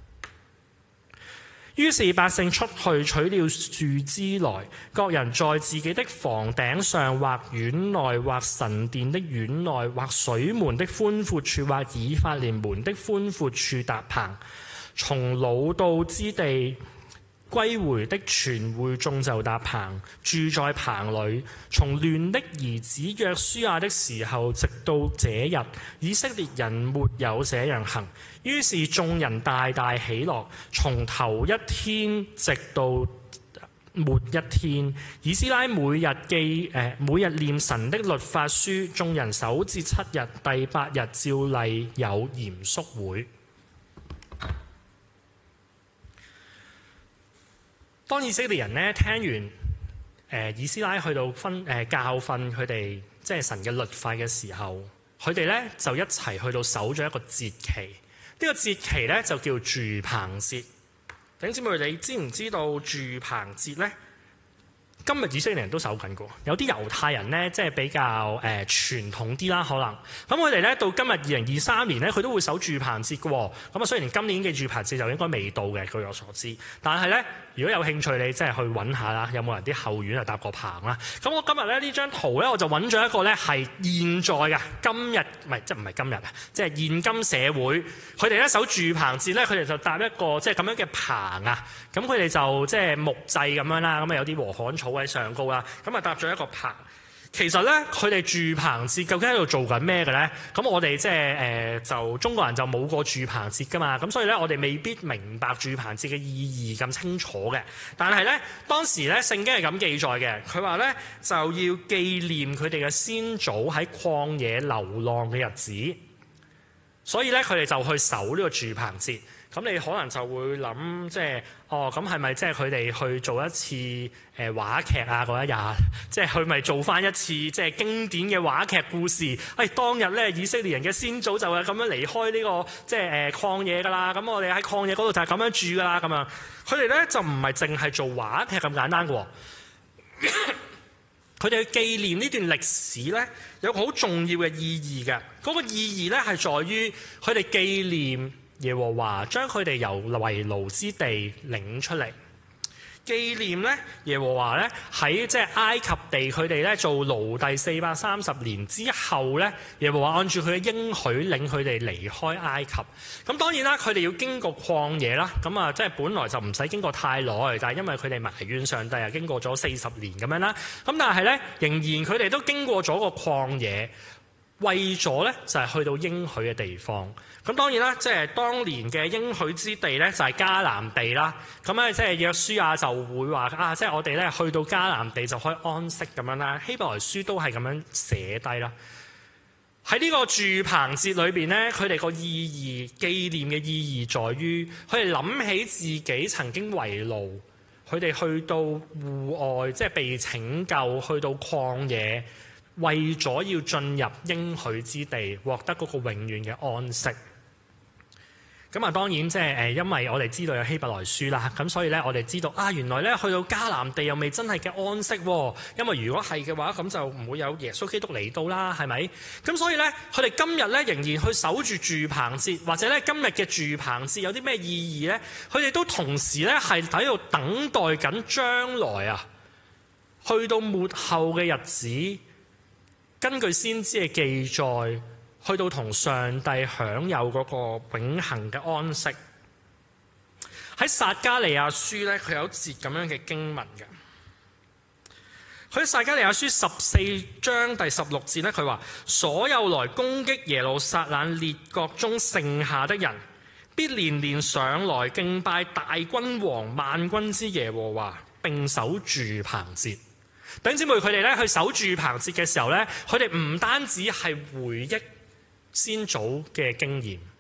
於是百姓出去取了樹枝來，各人在自己的房頂上，或院內，或神殿的院內，或水門的寬闊處，或以法蓮門的寬闊處搭棚。從老道之地歸回的全會眾就搭棚，住在棚裡。從亂的兒子約書亞的時候，直到這日，以色列人沒有這樣行。於是眾人大大喜樂，從頭一天直到末一天。以斯拉每日念神的律法書，眾人守節7日，第8日照例有嚴肅會。當以色列人呢聽完以斯拉去到教訓佢哋即係神嘅律法嘅時候，佢哋呢就一齊去到守咗一個節期。呢個節期呢就叫住棚節。弟兄姊妹，你知唔知道住棚節呢？今日以色列人都守緊嘅，有啲猶太人呢，即係比較傳統啲啦，可能咁佢哋呢，到今日2023年呢，佢都會守住棚節嘅。咁啊，雖然今年嘅住棚節就應該未到嘅，據我所知，但係呢，如果有興趣，你即係去揾下啦，有冇人啲後院啊搭過棚啦？咁我今日呢張圖呢，我就揾咗一個呢係現在嘅今日，唔係今日啊，即係現今社會，佢哋呢守住棚節呢，佢哋就搭一個即係咁樣嘅棚啊。咁佢哋就即係木製咁樣啦，咁啊有啲禾稈草喺上高啦，咁啊搭咗一個棚。其實咧，佢哋住棚節究竟喺度做緊咩嘅咧？咁我哋即係就中國人就冇過住棚節噶嘛，咁所以咧我哋未必明白住棚節嘅意義咁清楚嘅。但係咧當時咧聖經係咁記載嘅，佢話咧就要紀念佢哋嘅先祖喺曠野流浪嘅日子，所以咧佢哋就去守呢個住棚節。咁你可能就會諗，即係咁係咪即係佢哋去做一次話劇啊？嗰一日，即係佢咪做翻一次即係經典嘅話劇故事？當日咧以色列人嘅先祖就係咁樣離開呢個即係曠野㗎啦。咁我哋喺曠野嗰度就係咁樣住㗎啦。咁樣佢哋咧就唔係淨係做話劇咁簡單嘅。佢哋去紀念呢段歷史咧，有個好重要嘅意義嘅。嗰個意義咧係在於佢哋紀念耶和華將佢哋由為奴之地領出嚟，紀念咧耶和華咧喺即係埃及地佢哋咧做奴隸430年之後咧，耶和華按住佢嘅應許領佢哋離開埃及。咁當然啦，佢哋要經過曠野啦。咁啊，即係本來就唔使經過太耐，但係因為佢哋埋怨上帝啊，經過咗40年咁樣啦。咁但係咧，仍然佢哋都經過咗個曠野，為咗咧就係去到應許嘅地方。咁當然啦，即係當年嘅應許之地咧，就係迦南地啦。咁咧，即係約書亞就會話即係我哋咧去到迦南地就可以安息咁樣啦。希伯來書都係咁樣寫低啦。喺呢個住棚節裏邊咧，佢哋個意義、紀念嘅意義在於，佢哋諗起自己曾經為奴，佢哋去到戶外，即係被拯救，去到曠野，為咗要進入應許之地，獲得嗰個永遠嘅安息。咁啊，當然即係因為我哋知道有希伯來書啦，咁所以咧我哋知道原來咧去到迦南地又未真係嘅安息喎。因為如果係嘅話，咁就唔會有耶穌基督嚟到啦，係咪？咁所以咧，佢哋今日咧仍然去守住住棚節，或者咧今日嘅住棚節有啲咩意義咧？佢哋都同時咧係喺度等待緊將來去到末後嘅日子，根據先知嘅記載，去到同上帝享有嗰個永恆嘅安息。喺撒迦利亞書咧，佢有一節咁樣嘅經文嘅。佢喺撒迦利亞書14章第16節咧，佢話：所有來攻擊耶路撒冷列國中剩下的人，必連連上來敬拜大君王萬軍之耶和華，並守住棚節。弟兄姊妹，佢哋咧去守住棚節嘅時候咧，佢哋唔單止係回憶先祖嘅經驗，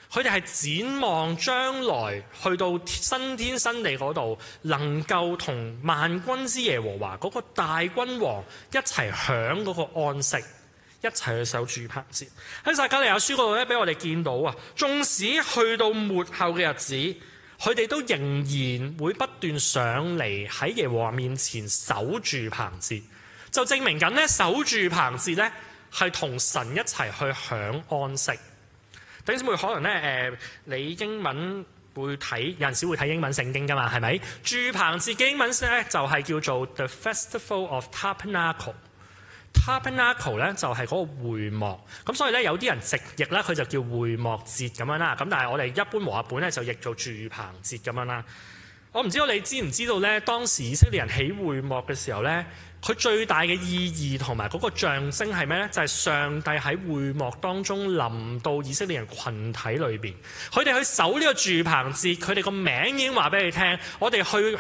佢哋係展望將來去到新天新地嗰度，能夠同萬軍之耶和華嗰個大君王一齊享嗰個安息，一齊去守住棚節。喺撒迦利亞書嗰度咧，俾我哋見到啊，縱使去到末後嘅日子，佢哋都仍然會不斷上嚟喺耶和華面前守住棚節，就證明緊咧守住棚節咧係同神一齊去享安息。弟兄姊妹，可能咧你英文會睇，有陣時會睇英文聖經噶嘛，係咪？住棚節嘅英文咧就係叫做 The Festival of Tabernacle。Tabernacle 咧就係嗰個會幕，咁所以咧有啲人直譯咧佢就叫會幕節咁樣啦。咁但係我哋一般和合本咧就譯做住棚節咁樣啦。我唔知道你知唔知道咧，當時以色列人起會幕嘅時候咧，佢最大嘅意義同埋嗰個象徵係咩咧？就係上帝喺會幕當中臨到以色列人群體裏邊，佢哋去守呢個住棚節，佢哋個名已經話俾你聽，我哋去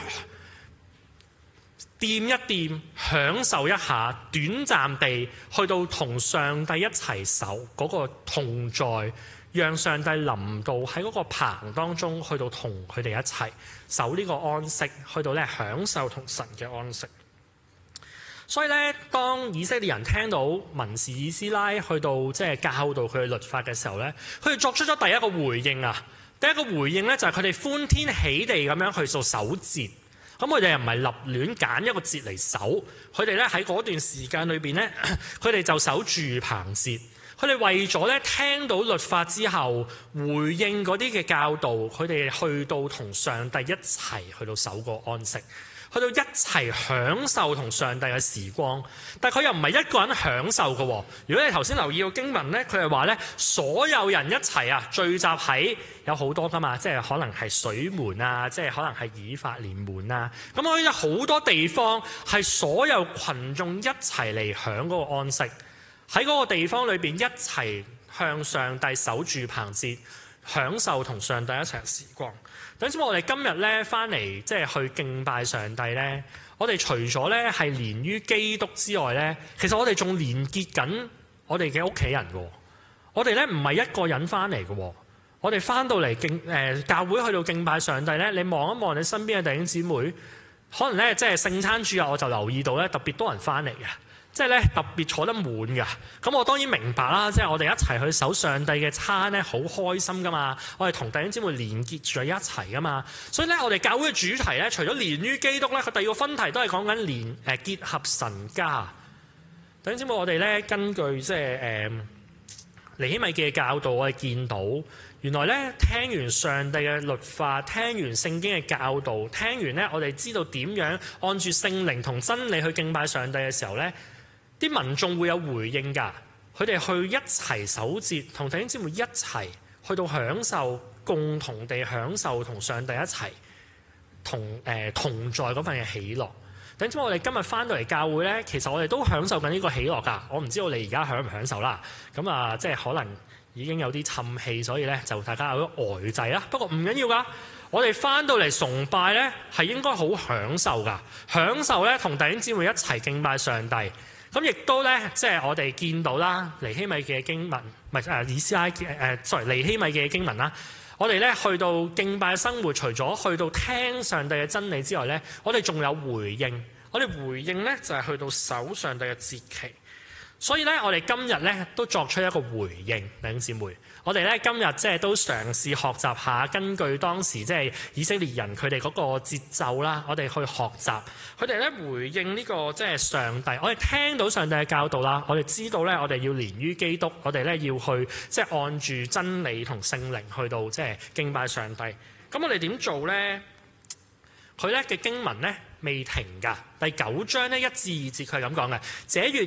掂一掂，享受一下，短暫地去到同上帝一齊守嗰個同在，讓上帝臨到喺嗰個棚當中，去到同佢哋一齊守呢個安息，去到咧享受同神嘅安息。所以咧，當以色列人聽到文士以斯拉去到即係教導佢嘅律法嘅時候咧，佢哋作出咗第一個回應啊！第一個回應咧就係佢哋歡天喜地咁樣去做守節。咁佢哋又唔係立亂揀一個節嚟守，佢哋咧喺嗰段時間裏邊咧，佢哋就守住棚節。佢哋為咗咧聽到律法之後回應嗰啲嘅教導，佢哋去到同上帝一齊去到守個安息，去到一齊享受同上帝嘅時光。但係佢又唔係一個人享受嘅喎。如果你頭先留意個經文咧，佢係話咧所有人一齊啊聚集喺有好多㗎嘛，即係可能係水門啊，即係可能係以法蓮門啊。咁可以有好多地方係所有群眾一齊嚟享嗰個安息，喺嗰個地方裏邊一齊向上帝守住棚節，享受同上帝一齊嘅時光。等陣我哋今日咧翻嚟即係去敬拜上帝咧，我哋除咗咧係連於基督之外咧，其實我哋仲連結緊我哋嘅屋企人喎。我哋咧唔係一個人翻嚟嘅喎，我哋翻到嚟教會去到敬拜上帝咧，你望一望你身邊嘅弟兄姊妹，可能咧即係聖餐主日我就留意到咧特別多人翻嚟嘅。即係咧特別坐得滿㗎，咁我當然明白啦。即係我哋一齊去守上帝嘅餐咧，好開心㗎嘛。我哋同弟兄姊妹連結住一齊㗎嘛。所以咧，我哋教會嘅主題咧，除咗連於基督咧，佢第二個分題都係講緊結合神家。弟兄姊妹，我哋咧根據即係尼希米記嘅教導，我哋見到原來咧聽完上帝嘅律法，聽完聖經嘅教導，聽完咧我哋知道點樣按住聖靈同真理去敬拜上帝嘅時候咧，啲民眾會有回應㗎，佢哋去一齊守節，同弟兄姊妹一齊去到享受，共同地享受同上帝一齊同在嗰份嘅喜樂。弟兄姊妹，我哋今日翻到嚟教會咧，其實我哋都享受緊呢個喜樂㗎。我唔知道你而家享唔享受啦。咁啊，即係可能已經有啲沉氣，所以咧就大家有啲呆滯啦。不過唔緊要㗎，我哋翻到嚟崇拜咧係應該好享受㗎，享受咧同弟兄姊妹一齊敬拜上帝。咁亦都咧，即係我哋見到啦，尼希米嘅經文，唔係以斯拉尼希米嘅經文啦。我哋咧去到敬拜生活，除咗去到聽上帝嘅真理之外咧，我哋仲有回應。我哋回應咧就係去到守上帝嘅節期。所以咧，我哋今日咧都作出一個回應，弟兄姊妹。我哋咧今日即係都嘗試學習下，根據當時即係以色列人佢哋嗰個節奏啦，我哋去學習佢哋咧回應呢個即係上帝。我哋聽到上帝嘅教導啦，我哋知道咧，我哋要連於基督，我哋咧要去即係按住真理同聖靈去到即係敬拜上帝。咁我哋點做咧？佢咧嘅經文咧未停㗎，第9章咧1至2節佢係咁講嘅。這月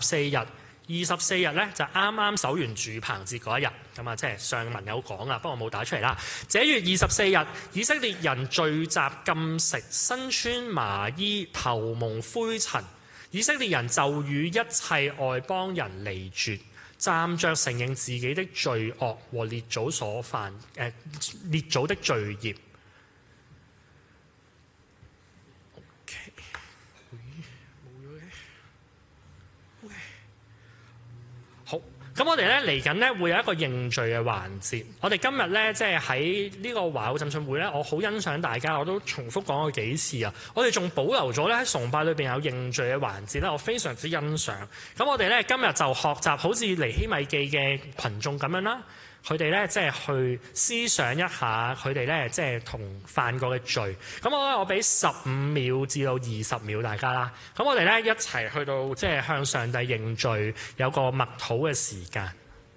24日咧就啱啱守完住棚節嗰一日，咁啊即係上文有講啊，不過冇打出嚟啦。這月24日，以色列人聚集禁食，身穿麻衣，頭蒙灰塵。以色列人就與一切外邦人離絕，站着承認自己的罪惡和列祖所犯列祖的罪孽。好， 咁我哋咧嚟緊咧會有一個認罪嘅環節。我哋今日咧即係喺呢個華澳浸信會咧，我好欣賞大家，我都重複講過幾次啊。我哋仲保留咗咧喺崇拜裏邊有認罪嘅環節咧，我非常之欣賞。咁我哋咧今日就學習好似尼希米記嘅群眾咁樣啦。佢哋咧即係去思想一下佢哋咧即係同犯過嘅罪。咁我俾15秒至到20秒大家啦。咁我哋咧一齊去到即係向上帝認罪，有個默禱嘅時間。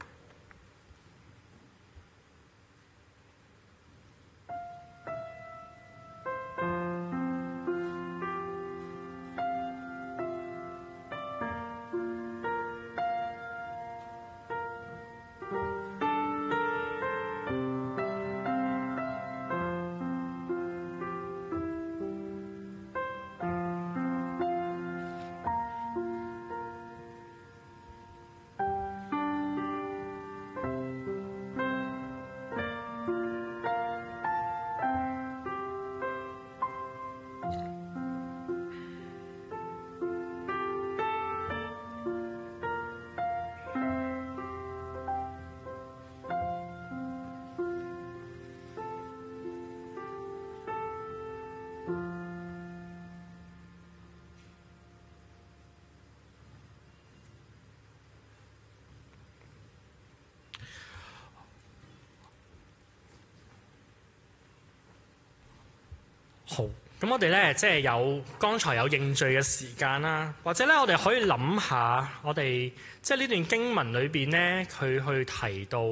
好，咁我哋咧即係有剛才有認罪嘅時間啦，或者咧我哋可以諗下，我哋即係呢段經文裏邊咧，佢去提到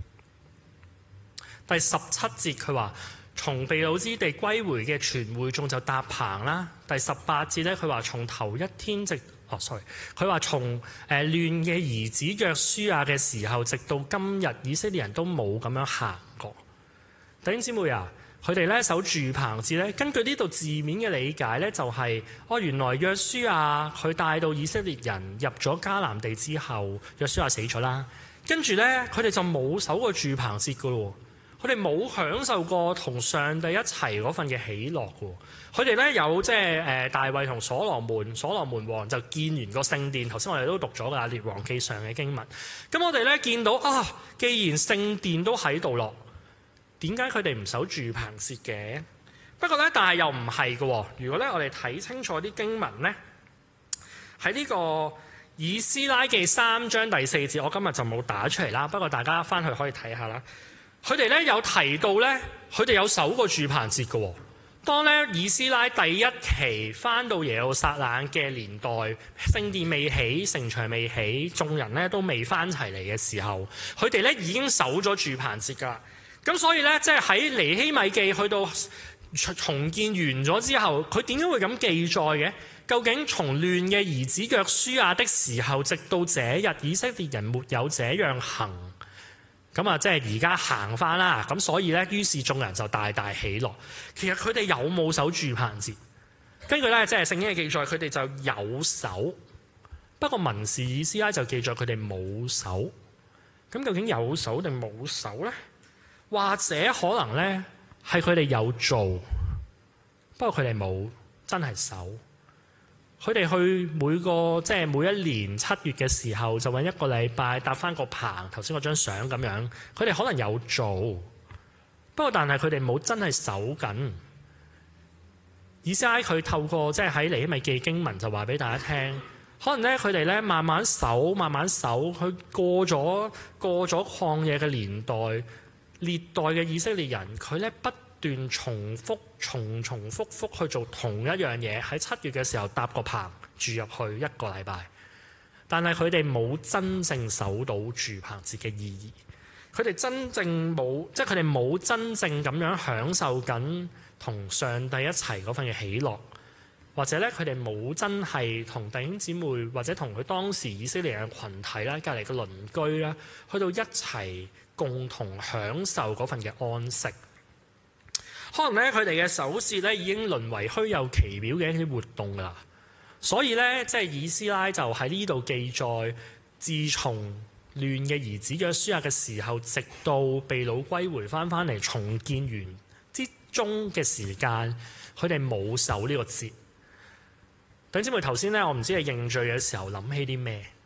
第17節，佢話從被擄之地歸回嘅全會眾就搭棚啦。第18節咧，佢話從頭一天佢話從亂嘅兒子約書亞嘅時候，直到今日，以色列人都冇咁樣行過。弟兄姊妹啊！佢哋咧守住棚節咧，根據呢度字面嘅理解咧，就係原來約書亞佢帶到以色列人入咗迦南地之後，約書亞死咗啦，跟住咧佢哋就冇守過住棚節噶咯，佢哋冇享受過同上帝一齊嗰份嘅喜樂噶。佢哋咧有即係大衛同所羅門王就建完個聖殿，頭先我哋都讀咗㗎，列王記上嘅經文。咁我哋咧見到既然聖殿都喺度咯，點解佢哋唔守住棚節嘅？不過咧，但係又唔係嘅。如果咧我哋睇清楚啲經文咧，喺呢個以斯拉記3章第4節，我今日就冇打出嚟啦。不過大家翻去可以睇下啦。佢哋咧有提到咧，佢哋有守過住棚節嘅。當咧以斯拉第一期翻到耶路撒冷嘅年代，聖殿未起，城牆未起，眾人咧都未翻齊嚟嘅時候，佢哋咧已經守咗住棚節㗎。咁所以咧，即係喺尼希米記去到重建完咗之後，佢點解會咁記載嘅？究竟從亂嘅兒子約書亞的時候，直到這日，以色列人沒有這樣行。咁啊，即係而家行翻啦。咁所以咧，於是眾人就大大喜樂。其實佢哋有冇守住棚節？根據咧，即係聖經嘅記載，佢哋就有守。不過文士以斯拉就記載佢哋冇守。咁究竟有守定冇守呢？或者可能咧係佢哋有做，不過佢哋冇真係守。佢哋去每一年7月嘅時候，就揾一個禮拜搭翻個棚，頭先嗰張相咁樣。佢哋可能有做，不過但係佢哋冇真係守緊。以斯拉佢透過即係喺尼希米記經文就話俾大家聽，可能咧佢哋咧慢慢守，佢過咗曠野嘅年代。列代嘅以色列人，佢咧不斷重複去做同一樣嘢。喺7月嘅時候搭個棚住入去1個禮拜，但係佢哋冇真正守到住棚節嘅意義。佢哋冇真正咁樣享受緊同上帝一齊嗰份嘅喜樂，或者咧佢哋冇真係同弟兄姊妹或者同佢當時以色列人嘅群體啦、隔離嘅鄰居啦，去到一齊共同享受嗰份嘅安息。可能咧佢哋嘅守節咧已經淪為虛有其表嘅一啲活動啦。所以咧即係以斯拉就喺呢度記載，自從亂嘅兒子約書亞嘅時候，直到被擄歸回翻嚟重建完之中嘅時間，佢哋冇守呢個節。弟兄姊妹，頭先咧我唔知你認罪嘅時候諗起啲咩？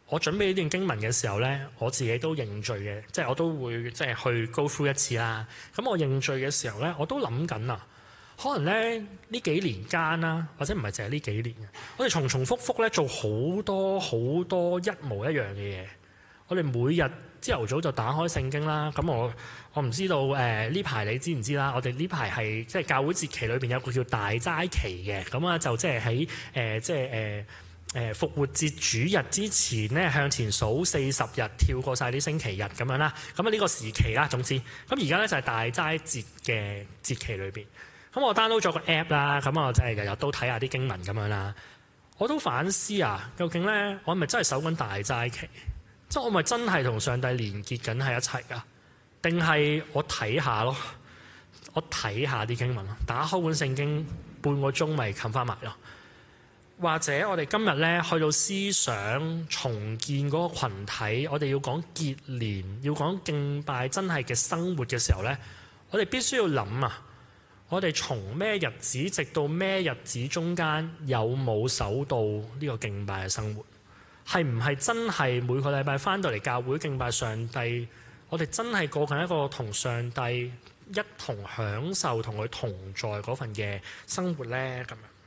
我準備呢段經文嘅時候咧，我自己都認罪嘅，即係我都會即係去 go through 一次啦。咁我認罪嘅時候咧，我都諗緊啊，可能咧呢幾年間啦，或者唔係淨係呢幾年嘅，我哋重重複複咧做好多好多一模一樣嘅嘢。我哋每日朝頭早就打開聖經啦。咁我唔知道呢排你知唔知啦？我哋呢排係即係教會節期裏邊有個叫大齋期嘅，咁啊就即係喺復活節主日之前咧，向前數40日，跳過晒啲星期日咁樣啦。咁啊呢個時期啦，總之咁而家咧就係大齋節嘅節期裏邊。咁我 download 咗個 app 啦，咁我就係日日都睇下啲經文咁樣啦。我都反思啊，究竟咧我係咪真係守緊大齋期？即係我咪真係同上帝連結緊喺一齊㗎？定係我睇下咯？我睇下啲經文咯，打開本聖經半個鐘咪冚翻埋咯。或者我哋今日咧去到思想重建嗰個羣體，我哋要講結連，要講敬拜真係嘅生活嘅時候咧，我哋必須要諗啊，我哋從咩日子直到咩日子中間有冇守到呢個敬拜嘅生活？係唔係真係每個禮拜返到嚟教會敬拜上帝？我哋真係過緊一個同上帝一同享受同佢同在嗰份嘅生活咧？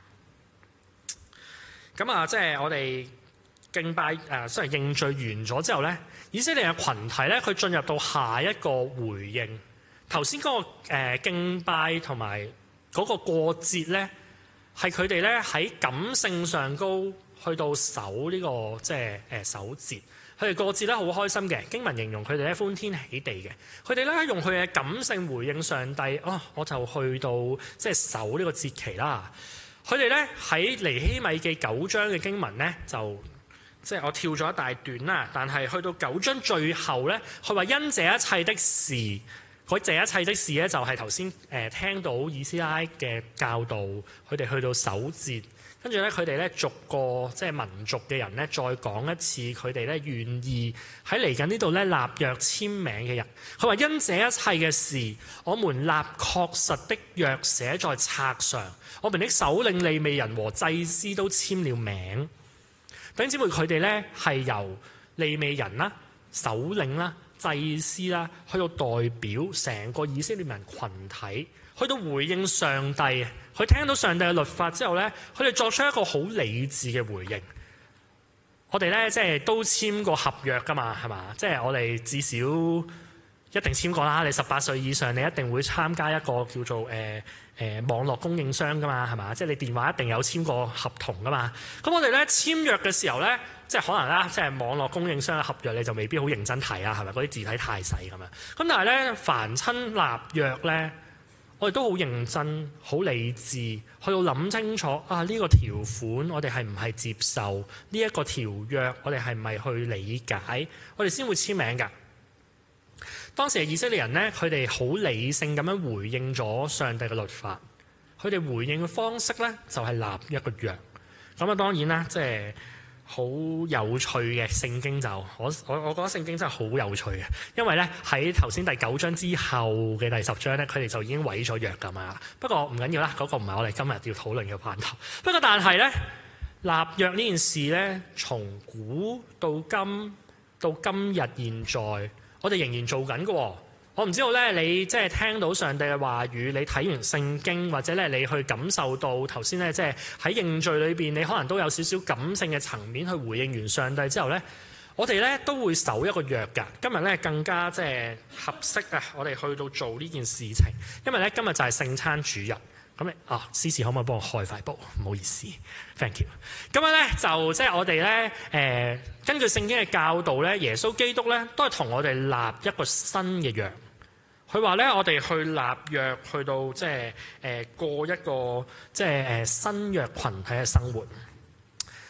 咁啊，即係我哋敬拜雖然認罪完咗之後咧，以色列嘅群體咧，佢進入到下一個回應。頭先嗰個敬拜同埋嗰個過節咧，係佢哋咧喺感性上高去到守呢個即係守節。佢哋過節咧好開心嘅，經文形容佢哋咧歡天喜地嘅。佢哋咧用佢嘅感性回應上帝，我就去到即係守呢個節期啦。佢哋咧喺尼希米記9章嘅經文咧，就即係我跳咗一大段啦。但係去到9章最後咧，佢話因這一切的事，佢這一切的事咧就係頭先聽到以斯拉嘅教導，佢哋去到守節，跟住咧佢哋咧逐個即係民族嘅人咧再講一次，佢哋咧願意喺嚟緊呢度咧立約簽名嘅人。佢話因這一切嘅事，我們立確實的約寫在冊上。我們的首領利未人和祭司都簽了名。弟兄姊妹，佢哋咧係由利未人啦、首領啦、祭司啦，去到代表成個以色列人群體，去到回應上帝。佢聽到上帝嘅律法之後咧，佢哋作出一個好理智嘅回應。我哋咧即係都簽過合約㗎嘛，係嘛？即係我哋至少一定簽過啦。你18歲以上，你一定會參加一個叫做網絡供應商㗎嘛，係嘛？即係你電話一定有簽過合同㗎嘛。咁我哋咧簽約嘅時候咧，即係可能啦，即係網絡供應商嘅合約你就未必好認真睇啦，係咪？嗰啲字體太細咁樣。咁但係咧，凡親立約咧，我哋都好認真、好理智，去到諗清楚啊呢個條款我哋係唔係接受，呢一個條約我哋係唔係去理解，我哋先會簽名㗎。當時嘅以色列人咧，佢哋好理性咁樣回應咗上帝嘅律法。佢哋回應嘅方式咧，就係立一個約。咁啊，當然啦，即係好有趣嘅聖經就我覺得聖經真係好有趣嘅，因為咧喺頭先第9章之後嘅第10章咧，佢哋就已經毀咗約㗎嘛。不過唔緊要啦，嗰個唔係我哋今日要討論嘅範疇。不過但係咧，立約呢件事咧，從古到今到今日現在，我哋仍然做緊嘅。我唔知道咧，你即係聽到上帝嘅話語，你睇完聖經，或者咧你去感受到頭先咧，即係喺認罪裏邊，你可能都有少少感性嘅層面去回應完上帝之後咧，我哋咧都會守一個約㗎。今日咧更加即係合適啊！我哋去到做呢件事情，因為咧今日就係聖餐主日。咁你司事可唔可以幫我開塊布？唔好意思 ，thank you。咁樣咧就即係我哋咧根據聖經嘅教導咧，耶穌基督咧都係同我哋立一個新嘅約。佢話咧，我哋去立約，去到即係過一個即係新約群體嘅生活。